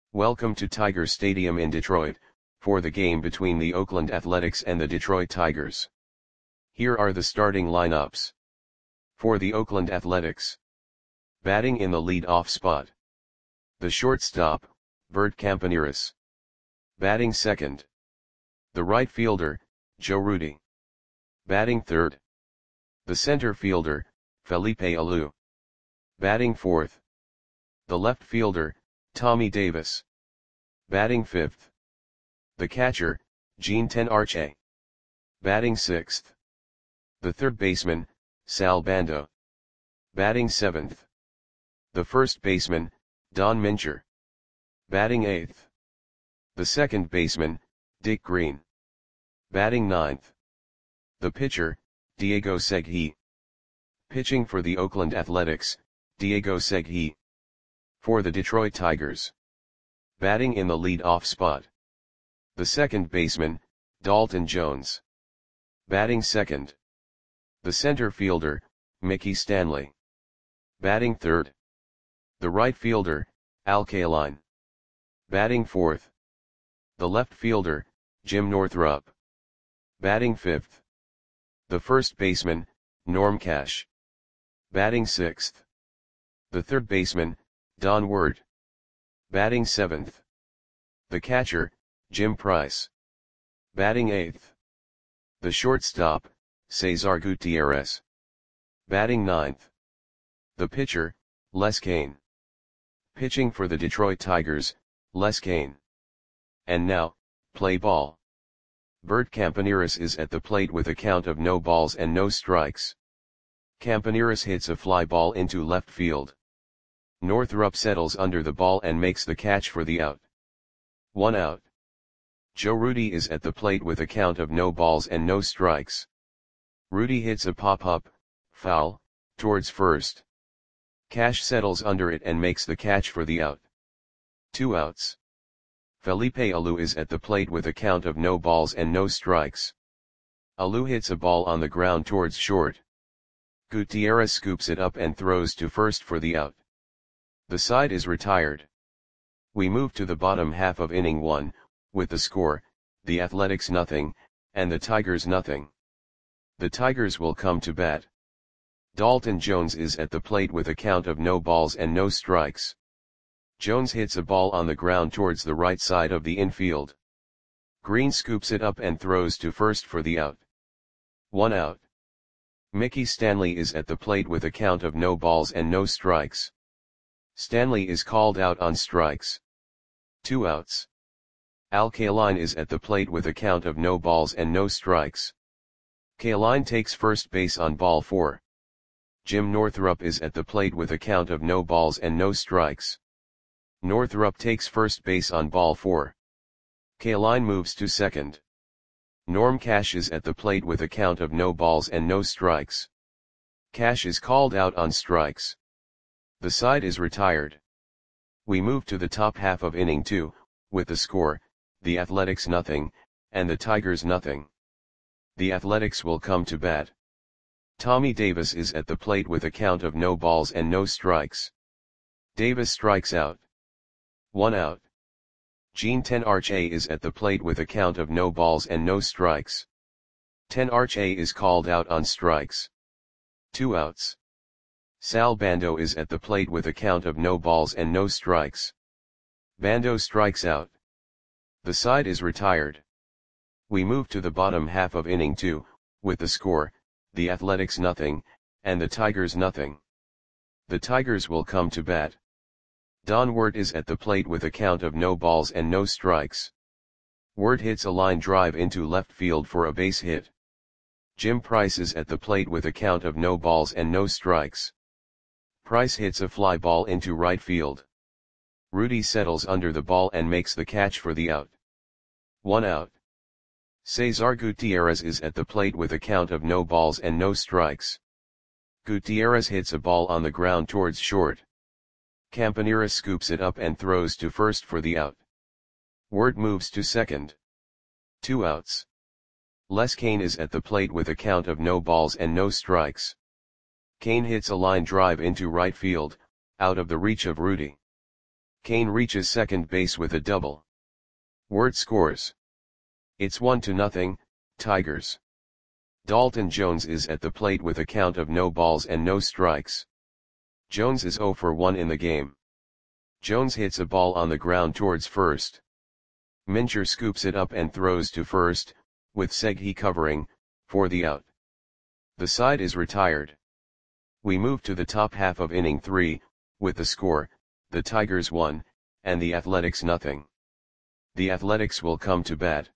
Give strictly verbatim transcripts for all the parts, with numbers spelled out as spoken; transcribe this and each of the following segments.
Welcome to Tiger Stadium in Detroit, for the game between the Oakland Athletics and the Detroit Tigers. Here are the starting lineups. For the Oakland Athletics. Batting in the lead-off spot. The shortstop, Bert Campaneris. Batting second. The right fielder, Joe Rudi. Batting third. The center fielder, Felipe Alou. Batting fourth. The left fielder, Tommy Davis. Batting fifth. The catcher, Gene Tenarche. Batting sixth. The third baseman, Sal Bando. Batting seventh. The first baseman, Don Mincher. Batting eighth. The second baseman, Dick Green. Batting ninth. The pitcher, Diego Segui. Pitching for the Oakland Athletics, Diego Segui. For the Detroit Tigers. Batting in the lead-off spot. The second baseman, Dalton Jones. Batting second. The center fielder, Mickey Stanley. Batting third. The right fielder, Al Kaline. Batting fourth. The left fielder, Jim Northrup. Batting fifth. The first baseman, Norm Cash. Batting sixth. The third baseman, Don Ward. Batting seventh. The catcher, Jim Price. Batting eighth. The shortstop, Cesar Gutierrez. Batting ninth. The pitcher, Les Cain. Pitching for the Detroit Tigers, Les Cain. And now, play ball. Bert Campaneris is at the plate with a count of no balls and no strikes. Campaneris hits a fly ball into left field. Northrup settles under the ball and makes the catch for the out. One out. Joe Rudi is at the plate with a count of no balls and no strikes. Rudi hits a pop-up, foul, towards first. Cash settles under it and makes the catch for the out. Two outs. Felipe Alou is at the plate with a count of no balls and no strikes. Alou hits a ball on the ground towards short. Gutierrez scoops it up and throws to first for the out. The side is retired. We move to the bottom half of inning one, with the score, the Athletics nothing, and the Tigers nothing. The Tigers will come to bat. Dalton Jones is at the plate with a count of no balls and no strikes. Jones hits a ball on the ground towards the right side of the infield. Green scoops it up and throws to first for the out. One out. Mickey Stanley is at the plate with a count of no balls and no strikes. Stanley is called out on strikes. Two outs. Al Kaline is at the plate with a count of no balls and no strikes. Kaline takes first base on ball four. Jim Northrup is at the plate with a count of no balls and no strikes. Northrup takes first base on ball four. Kaline moves to second. Norm Cash is at the plate with a count of no balls and no strikes. Cash is called out on strikes. The side is retired. We move to the top half of inning two, with the score, the Athletics nothing, and the Tigers nothing. The Athletics will come to bat. Tommy Davis is at the plate with a count of no balls and no strikes. Davis strikes out. One out. Gene Tenarche is at the plate with a count of no balls and no strikes. Tenarche is called out on strikes. Two outs. Sal Bando is at the plate with a count of no balls and no strikes. Bando strikes out. The side is retired. We move to the bottom half of inning two, with the score, the Athletics nothing, and the Tigers nothing. The Tigers will come to bat. Don Ward is at the plate with a count of no balls and no strikes. Ward hits a line drive into left field for a base hit. Jim Price is at the plate with a count of no balls and no strikes. Price hits a fly ball into right field. Rudi settles under the ball and makes the catch for the out. One out. Cesar Gutierrez is at the plate with a count of no balls and no strikes. Gutierrez hits a ball on the ground towards short. Campaneris scoops it up and throws to first for the out. Ward moves to second. Two outs. Les Cain is at the plate with a count of no balls and no strikes. Cain hits a line drive into right field, out of the reach of Rudi. Kane reaches second base with a double. Wirt scores. It's one to nothing, Tigers. Dalton Jones is at the plate with a count of no balls and no strikes. Jones is zero for one in the game. Jones hits a ball on the ground towards first. Mincher scoops it up and throws to first, with Seghi covering, for the out. The side is retired. We move to the top half of inning three, with the score, the Tigers one, and the Athletics nothing. The Athletics will come to bat.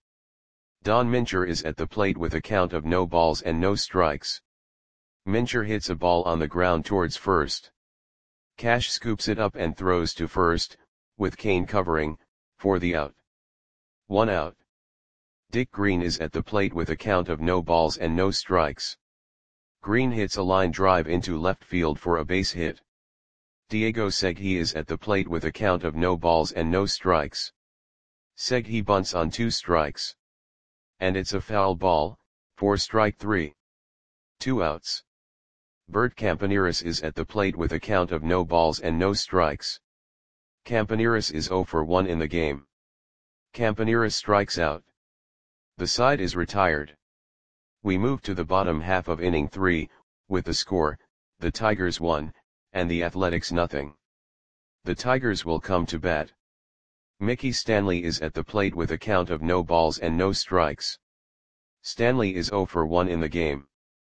Don Mincher is at the plate with a count of no balls and no strikes. Mincher hits a ball on the ground towards first. Cash scoops it up and throws to first, with Kane covering, for the out. One out. Dick Green is at the plate with a count of no balls and no strikes. Green hits a line drive into left field for a base hit. Diego Seghi is at the plate with a count of no balls and no strikes. Seghi bunts on two strikes. And it's a foul ball, for strike three. Two outs. Bert Campaneris is at the plate with a count of no balls and no strikes. Campaneris is zero for one in the game. Campaneris strikes out. The side is retired. We move to the bottom half of inning three, with the score, the Tigers one, and the Athletics nothing. The Tigers will come to bat. Mickey Stanley is at the plate with a count of no balls and no strikes. Stanley is zero for one in the game.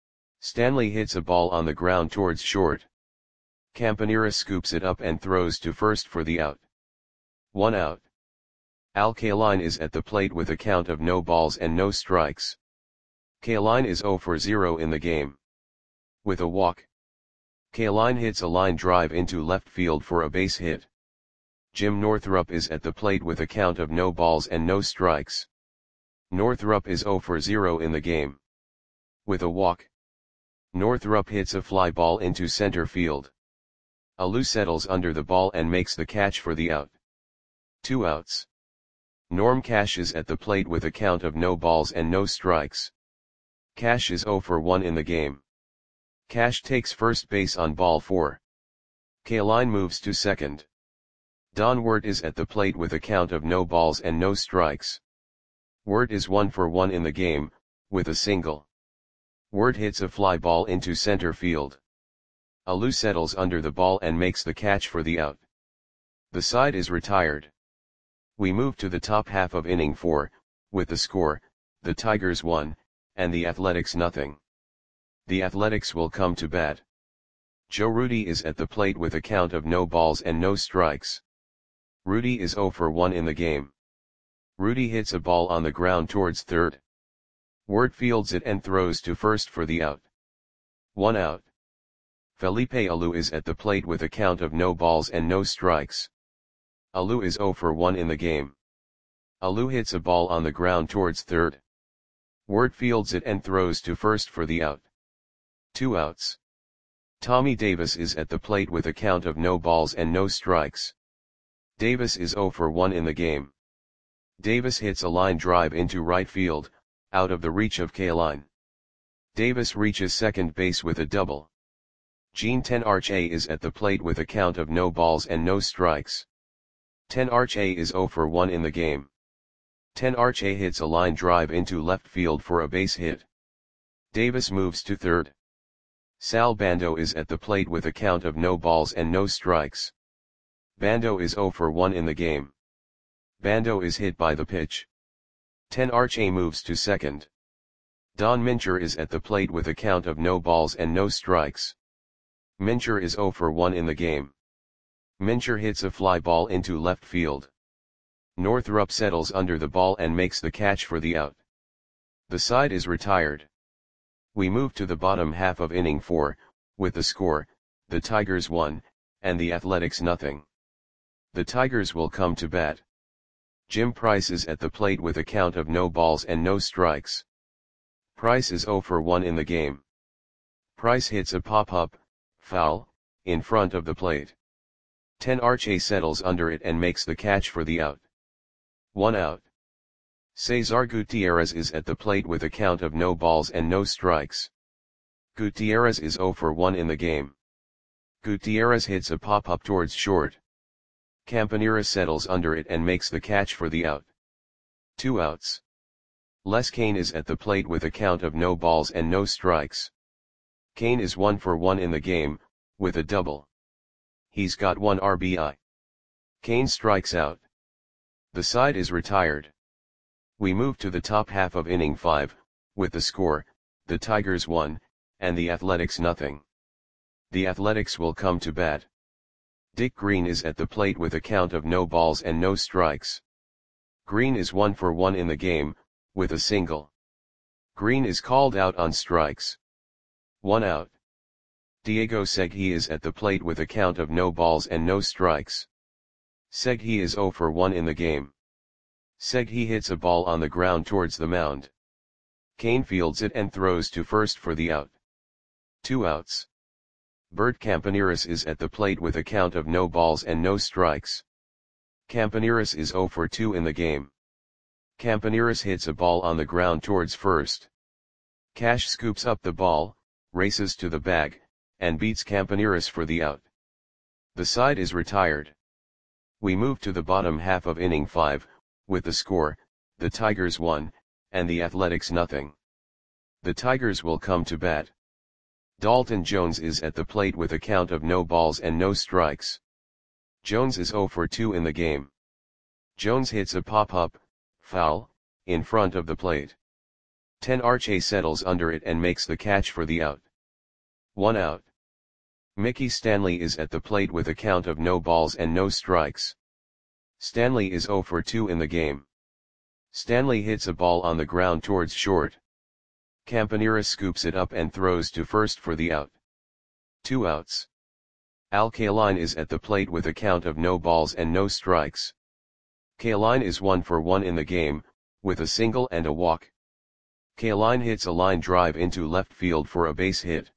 Stanley hits a ball on the ground towards short. Campaneris scoops it up and throws to first for the out. One out. Al Kaline is at the plate with a count of no balls and no strikes. Kaline is zero for zero in the game. With a walk. Kaline hits a line drive into left field for a base hit. Jim Northrup is at the plate with a count of no balls and no strikes. Northrup is zero for zero in the game. With a walk. Northrup hits a fly ball into center field. Alou settles under the ball and makes the catch for the out. Two outs. Norm Cash is at the plate with a count of no balls and no strikes. Cash is zero for one in the game. Cash takes first base on ball four. Kaline moves to second. Don Wirt is at the plate with a count of no balls and no strikes. Wirt is one for one in the game, with a single. Wirt hits a fly ball into center field. Alou settles under the ball and makes the catch for the out. The side is retired. We move to the top half of inning four, with the score, the Tigers one, and the Athletics nothing. The Athletics will come to bat. Joe Rudi is at the plate with a count of no balls and no strikes. Rudi is zero for one in the game. Rudi hits a ball on the ground towards third. Wirt fields it and throws to first for the out. One out. Felipe Alou is at the plate with a count of no balls and no strikes. Alou is zero for one in the game. Alou hits a ball on the ground towards third. Wirt fields it and throws to first for the out. Two outs. Tommy Davis is at the plate with a count of no balls and no strikes. Davis is zero for one in the game. Davis hits a line drive into right field, out of the reach of Kaline. Davis reaches second base with a double. Gene Tenarche is at the plate with a count of no balls and no strikes. Tenarche is zero for one in the game. Tenarche hits a line drive into left field for a base hit. Davis moves to third. Sal Bando is at the plate with a count of no balls and no strikes. Bando is zero for one in the game. Bando is hit by the pitch. Tenarche moves to second. Don Mincher is at the plate with a count of no balls and no strikes. Mincher is zero for one in the game. Mincher hits a fly ball into left field. Northrup settles under the ball and makes the catch for the out. The side is retired. We move to the bottom half of inning four, with the score, the Tigers one, and the Athletics nothing. The Tigers will come to bat. Jim Price is at the plate with a count of no balls and no strikes. Price is zero for one in the game. Price hits a pop-up, foul, in front of the plate. Tenarche settles under it and makes the catch for the out. One out. Cesar Gutierrez is at the plate with a count of no balls and no strikes. Gutierrez is zero for one in the game. Gutierrez hits a pop-up towards short. Campanera settles under it and makes the catch for the out. Two outs. Les Kane is at the plate with a count of no balls and no strikes. Kane is one for one in the game, with a double. He's got one R B I. Kane strikes out. The side is retired. We move to the top half of inning five, with the score, the Tigers one, and the Athletics nothing. The Athletics will come to bat. Dick Green is at the plate with a count of no balls and no strikes. Green is one for one in the game, with a single. Green is called out on strikes. One out. Diego Segui is at the plate with a count of no balls and no strikes. Segui is zero for one in the game. Segui hits a ball on the ground towards the mound. Kane fields it and throws to first for the out. Two outs. Bert Campaneris is at the plate with a count of no balls and no strikes. Campaneris is zero for two in the game. Campaneris hits a ball on the ground towards first. Cash scoops up the ball, races to the bag, and beats Campaneris for the out. The side is retired. We move to the bottom half of inning five, with the score, the Tigers one, and the Athletics nothing. The Tigers will come to bat. Dalton Jones is at the plate with a count of no balls and no strikes. Jones is zero for two in the game. Jones hits a pop-up, foul, in front of the plate. Ten Arche settles under it and makes the catch for the out. One out. Mickey Stanley is at the plate with a count of no balls and no strikes. Stanley is zero for two in the game. Stanley hits a ball on the ground towards short. Campaneris scoops it up and throws to first for the out. Two outs. Al Kaline is at the plate with a count of no balls and no strikes. Kaline is one for one in the game, with a single and a walk. Kaline hits a line drive into left field for a base hit.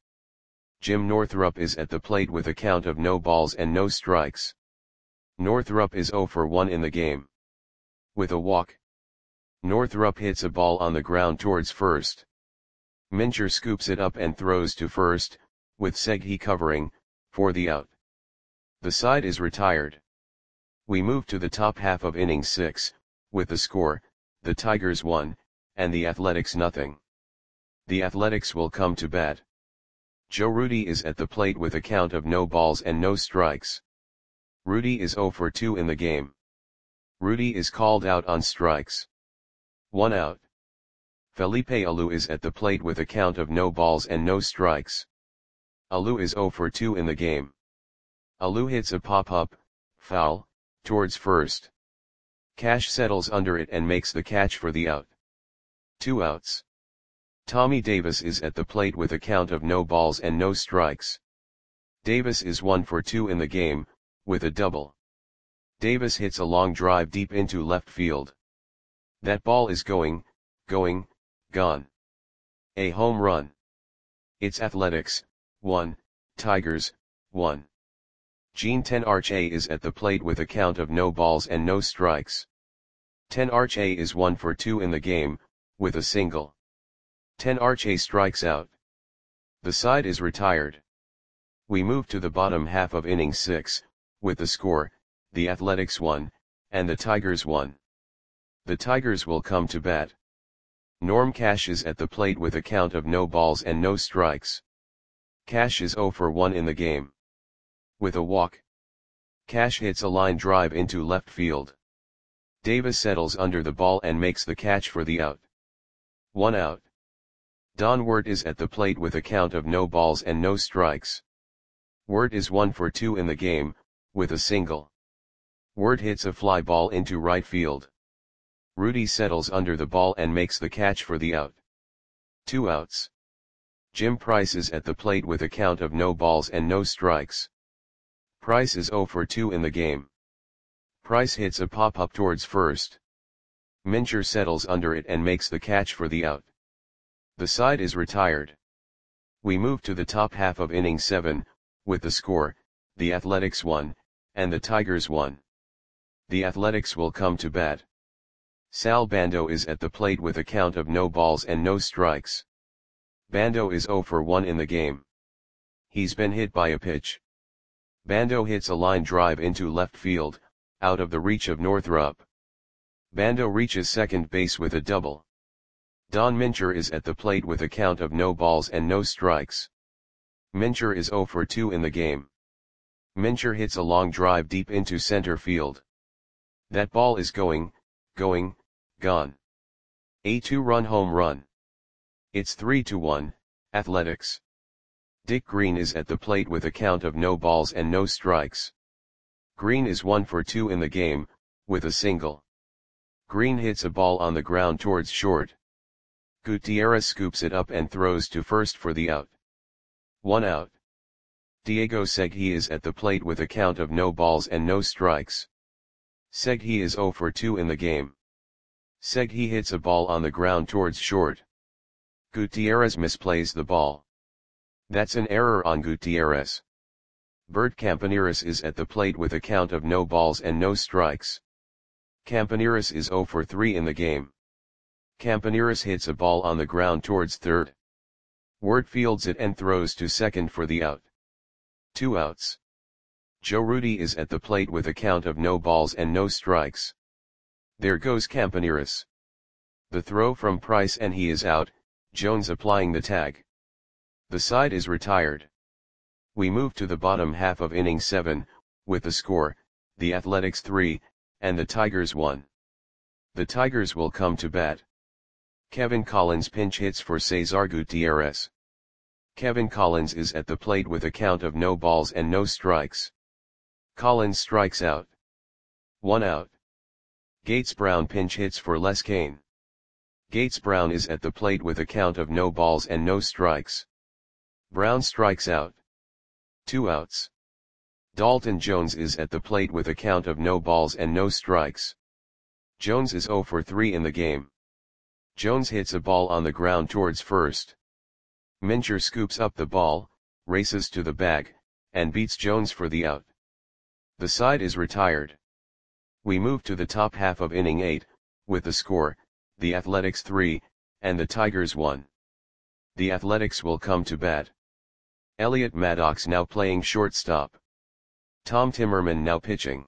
Jim Northrup is at the plate with a count of no balls and no strikes. Northrup is zero for one in the game. With a walk. Northrup hits a ball on the ground towards first. Mincher scoops it up and throws to first, with Segui covering, for the out. The side is retired. We move to the top half of inning six, with the score, the Tigers one, and the Athletics nothing. The Athletics will come to bat. Joe Rudi is at the plate with a count of no balls and no strikes. Rudi is zero for two in the game. Rudi is called out on strikes. One out. Felipe Alou is at the plate with a count of no balls and no strikes. Alou is zero for two in the game. Alou hits a pop-up, foul, towards first. Cash settles under it and makes the catch for the out. Two outs. Tommy Davis is at the plate with a count of no balls and no strikes. Davis is one for two in the game, with a double. Davis hits a long drive deep into left field. That ball is going, going, gone. A home run. It's Athletics, one, Tigers, one. Gene Ten Arche is at the plate with a count of no balls and no strikes. Ten Arche is one for two in the game, with a single. Ten Arche strikes out. The side is retired. We move to the bottom half of inning six, with the score, the Athletics one, and the Tigers one. The Tigers will come to bat. Norm Cash is at the plate with a count of no balls and no strikes. Cash is zero for one in the game. With a walk. Cash hits a line drive into left field. Davis settles under the ball and makes the catch for the out. One out. Don Wirt is at the plate with a count of no balls and no strikes. Wirt is one for two in the game, with a single. Wirt hits a fly ball into right field. Rudi settles under the ball and makes the catch for the out. Two outs. Jim Price is at the plate with a count of no balls and no strikes. Price is zero for two in the game. Price hits a pop-up towards first. Mincher settles under it and makes the catch for the out. The side is retired. We move to the top half of inning seven, with the score, the Athletics one, and the Tigers one. The Athletics will come to bat. Sal Bando is at the plate with a count of no balls and no strikes. Bando is zero for one in the game. He's been hit by a pitch. Bando hits a line drive into left field, out of the reach of Northrup. Bando reaches second base with a double. Don Mincher is at the plate with a count of no balls and no strikes. Mincher is zero for two in the game. Mincher hits a long drive deep into center field. That ball is going, going, gone. A two-run home run. It's three to one, Athletics. Dick Green is at the plate with a count of no balls and no strikes. Green is one for two in the game, with a single. Green hits a ball on the ground towards short. Gutierrez scoops it up and throws to first for the out. One out. Diego Segui is at the plate with a count of no balls and no strikes. Segui is zero for two in the game. Segui hits a ball on the ground towards short. Gutierrez misplays the ball. That's an error on Gutierrez. Bert Campaneris is at the plate with a count of no balls and no strikes. Campaneris is zero for three in the game. Campaneris hits a ball on the ground towards third. Wirt fields it and throws to second for the out. Two outs. Joe Rudi is at the plate with a count of no balls and no strikes. There goes Campaneris. The throw from Price and he is out, Jones applying the tag. The side is retired. We move to the bottom half of inning seven, with the score, the Athletics three, and the Tigers one. The Tigers will come to bat. Kevin Collins pinch hits for Cesar Gutierrez. Kevin Collins is at the plate with a count of no balls and no strikes. Collins strikes out. One out. Gates Brown pinch hits for Les Cain. Gates Brown is at the plate with a count of no balls and no strikes. Brown strikes out. Two outs. Dalton Jones is at the plate with a count of no balls and no strikes. Jones is zero for three in the game. Jones hits a ball on the ground towards first. Mincher scoops up the ball, races to the bag, and beats Jones for the out. The side is retired. We move to the top half of inning eight, with the score, the Athletics three, and the Tigers one. The Athletics will come to bat. Elliot Maddox now playing shortstop. Tom Timmerman now pitching.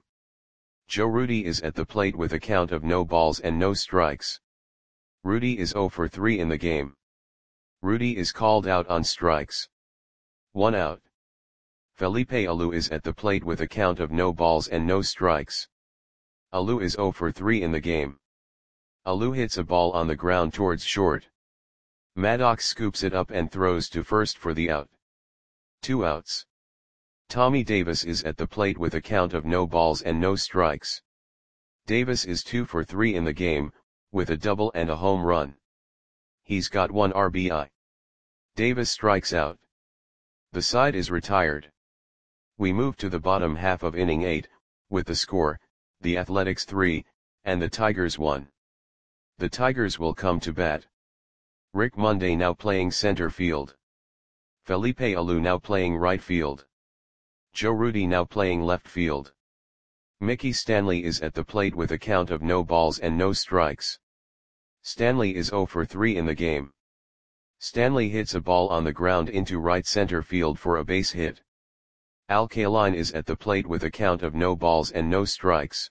Joe Rudi is at the plate with a count of no balls and no strikes. Rudi is zero for three in the game. Rudi is called out on strikes. One out. Felipe Alou is at the plate with a count of no balls and no strikes. Alou is zero for three in the game. Alou hits a ball on the ground towards short. Maddox scoops it up and throws to first for the out. Two outs. Tommy Davis is at the plate with a count of no balls and no strikes. Davis is two for three in the game, with a double and a home run. He's got one R B I. Davis strikes out. The side is retired. We move to the bottom half of inning eight, with the score, the Athletics three, and the Tigers one. The Tigers will come to bat. Rick Monday now playing center field. Felipe Alou now playing right field. Joe Rudi now playing left field. Mickey Stanley is at the plate with a count of no balls and no strikes. Stanley is zero for three in the game. Stanley hits a ball on the ground into right center field for a base hit. Al Kaline is at the plate with a count of no balls and no strikes.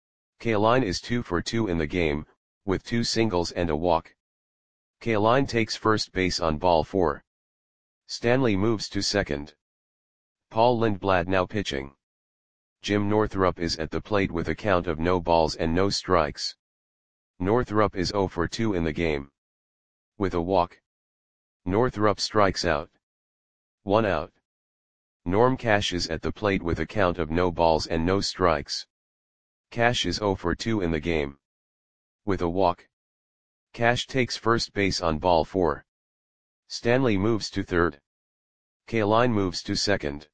Kaline is two for two in the game, with two singles and a walk. Kaline takes first base on ball four. Stanley moves to second. Paul Lindblad now pitching. Jim Northrup is at the plate with a count of no balls and no strikes. Northrup is zero for two in the game. With a walk. Northrup strikes out. One out. Norm Cash is at the plate with a count of no balls and no strikes. Cash is zero for two in the game. With a walk. Cash takes first base on ball four. Stanley moves to third. Kaline moves to second.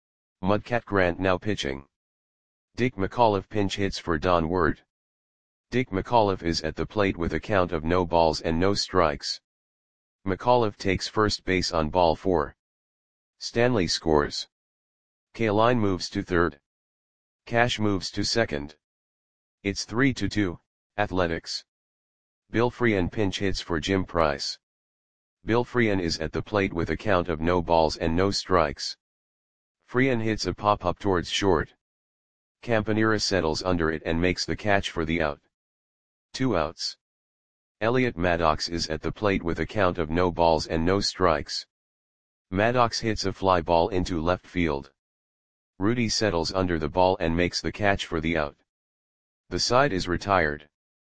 Mudcat Grant now pitching. Dick McAuliffe pinch hits for Don Wirt. Dick McAuliffe is at the plate with a count of no balls and no strikes. McAuliffe takes first base on ball four. Stanley scores. Kaline moves to third. Cash moves to second. It's three to two, Athletics. Bill Freehan pinch hits for Jim Price. Bill Freehan is at the plate with a count of no balls and no strikes. Freehan hits a pop-up towards short. Campanera settles under it and makes the catch for the out. Two outs. Elliot Maddox is at the plate with a count of no balls and no strikes. Maddox hits a fly ball into left field. Rudy settles under the ball and makes the catch for the out. The side is retired.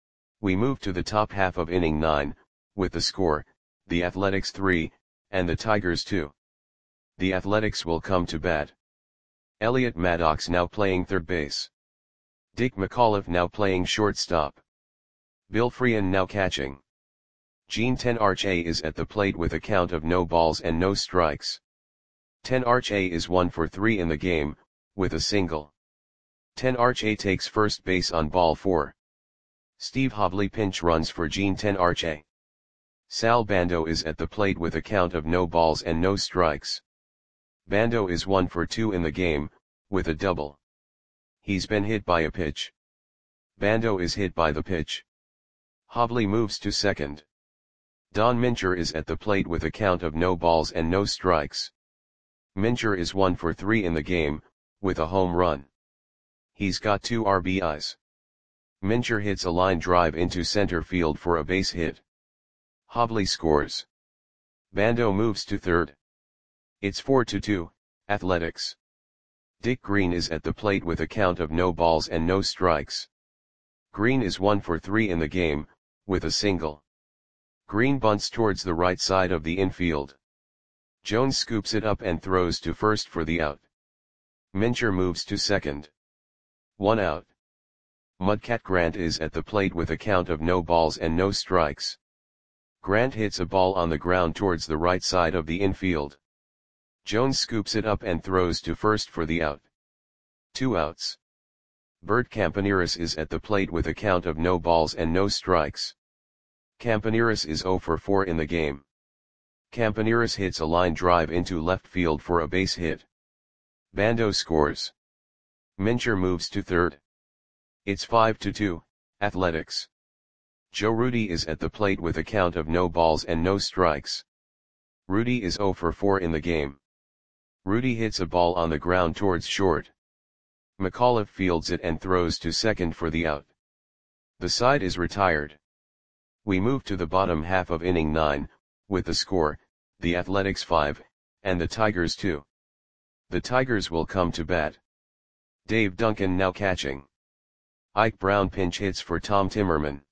We move to the top half of inning nine, with the score, the Athletics three, and the Tigers two. The Athletics will come to bat. Elliot Maddox now playing third base. Dick McAuliffe now playing shortstop. Bill Freehan now catching. Gene Tenarche is at the plate with a count of no balls and no strikes. Tenarche is one for three in the game, with a single. Tenarche takes first base on ball four. Steve Hobley pinch runs for Gene Tenarche. Sal Bando is at the plate with a count of no balls and no strikes. Bando is one for two in the game, with a double. He's been hit by a pitch. Bando is hit by the pitch. Hobley moves to second. Don Mincher is at the plate with a count of no balls and no strikes. Mincher is one for three in the game, with a home run. He's got two R B Is. Mincher hits a line drive into center field for a base hit. Hobley scores. Bando moves to third. It's four to two, Athletics. Dick Green is at the plate with a count of no balls and no strikes. Green is one for three in the game, with a single. Green bunts towards the right side of the infield. Jones scoops it up and throws to first for the out. Mincher moves to second. One out. Mudcat Grant is at the plate with a count of no balls and no strikes. Grant hits a ball on the ground towards the right side of the infield. Jones scoops it up and throws to first for the out. Two outs. Bert Campaneris is at the plate with a count of no balls and no strikes. Campaneris is zero for four in the game. Campaneris hits a line drive into left field for a base hit. Bando scores. Mincher moves to third. It's five to two, Athletics. Joe Rudy is at the plate with a count of no balls and no strikes. Rudy is zero for four in the game. Rudy hits a ball on the ground towards short. McAuliffe fields it and throws to second for the out. The side is retired. We move to the bottom half of inning nine, with the score, the Athletics five, and the Tigers two. The Tigers will come to bat. Dave Duncan now catching. Ike Brown pinch hits for Tom Timmerman.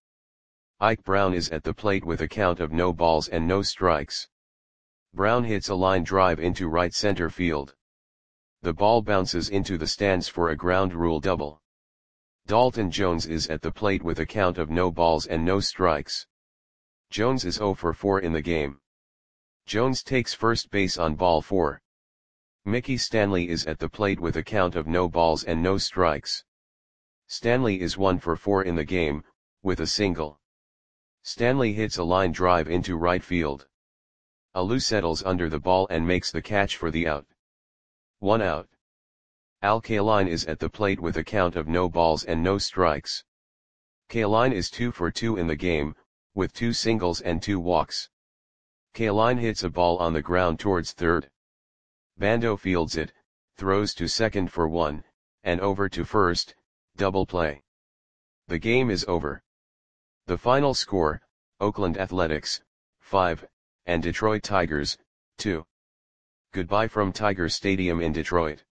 Ike Brown is at the plate with a count of no balls and no strikes. Brown hits a line drive into right center field. The ball bounces into the stands for a ground rule double. Dalton Jones is at the plate with a count of no balls and no strikes. Jones is zero for four in the game. Jones takes first base on ball four. Mickey Stanley is at the plate with a count of no balls and no strikes. Stanley is one for four in the game, with a single. Stanley hits a line drive into right field. Alou settles under the ball and makes the catch for the out. One out. Al Kaline is at the plate with a count of no balls and no strikes. Kaline is two for two in the game, with two singles and two walks. Kaline hits a ball on the ground towards third. Bando fields it, throws to second for one, and over to first, double play. The game is over. The final score, Oakland Athletics, five, and Detroit Tigers, two. Goodbye from Tiger Stadium in Detroit.